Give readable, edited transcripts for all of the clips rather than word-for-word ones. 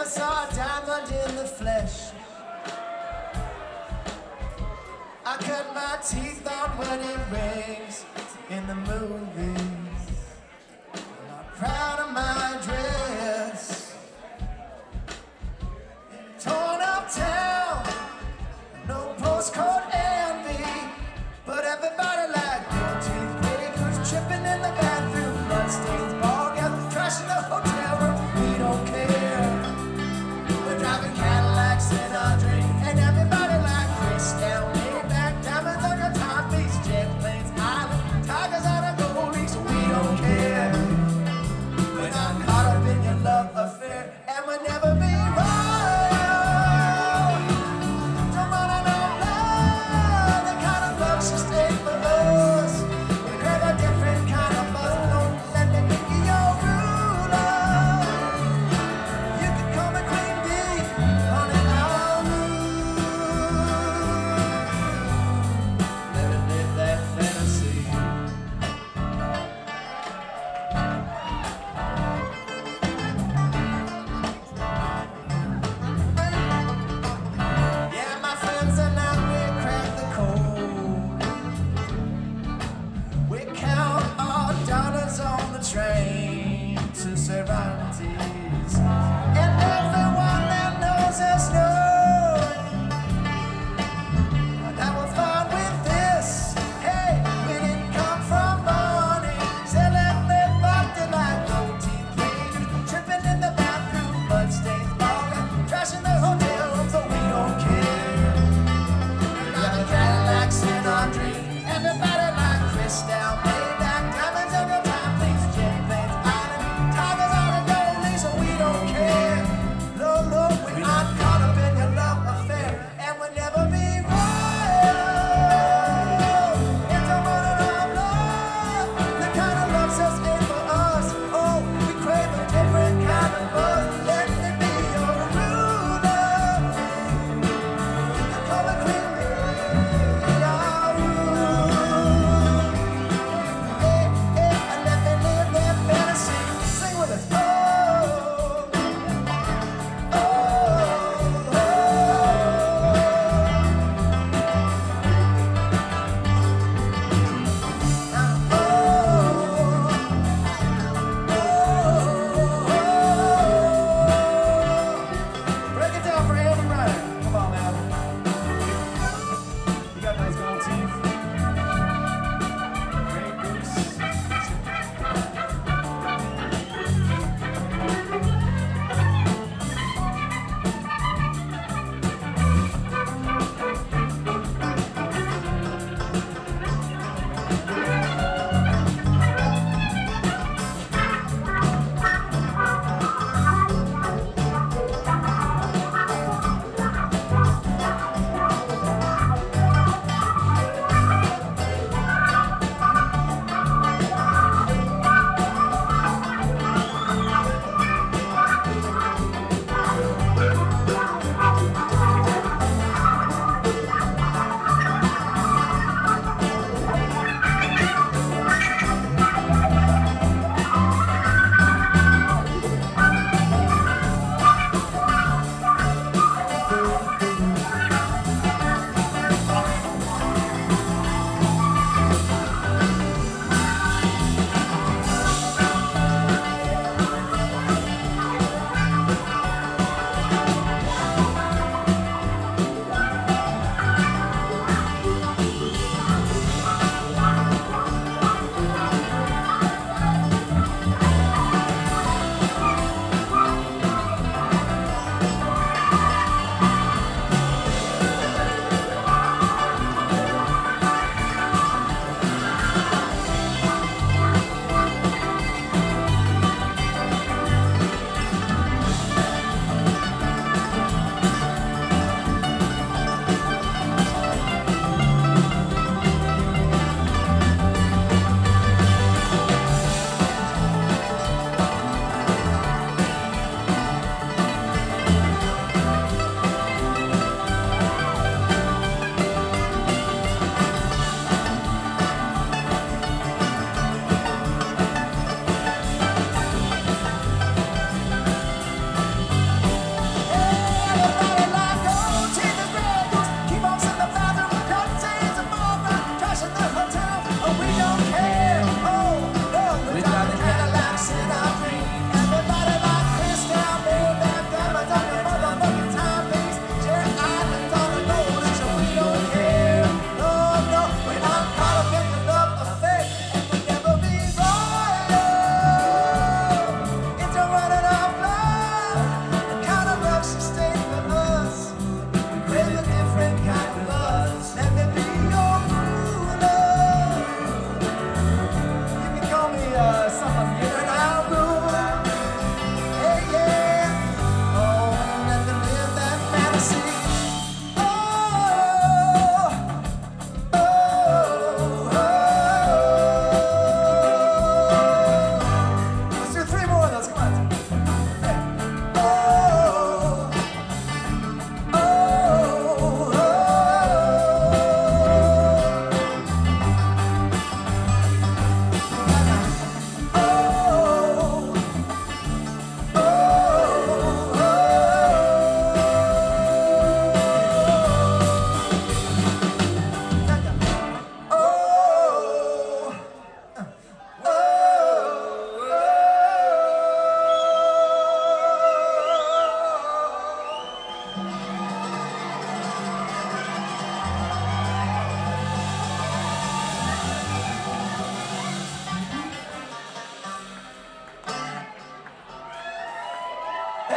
never saw a diamond in the flesh. I cut my teeth on wedding rings in the movies. I'm not proud of my dress. Torn up town, no postcode envy, but everybody like gold teeth breakers tripping in the bathroom, bloodstains, ball gals, trash in the hotel room. We don't care. We're driving Cadillacs in our drink, and everybody like Chris down, laid back, diamonds on your timepiece, jet planes, island, tigers on a gold leash. We don't care. We're not caught up in your love affair, and we'll never be royal. Don't wanna know love, the kind of love she stayed for us. We crave a different kind of buzz.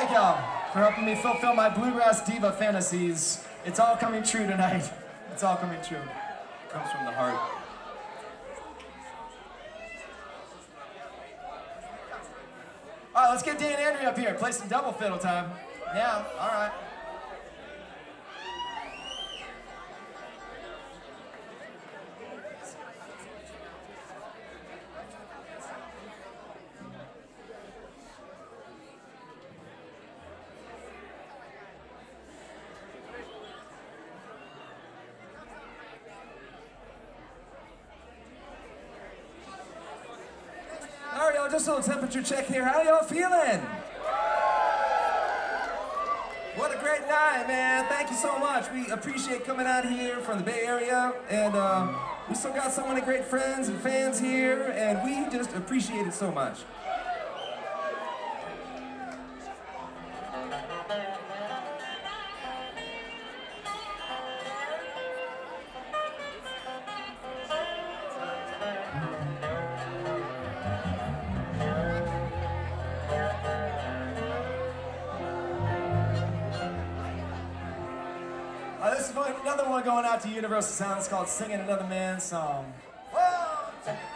thank y'all for helping me fulfill my bluegrass diva fantasies. It's all coming true tonight. It's all coming true. It comes from the heart. All right, let's get Dan Andrew up here. Play some double fiddle time. Yeah, all right. All right, y'all, just a little temperature check here. How y'all feeling? What a great night, man. Thank you so much. We appreciate coming out here from the Bay Area, and we still got so many great friends and fans here, and we just appreciate it so much. This is another one going out to Universal Sound. It's called Singing Another Man's Song. 1, 2.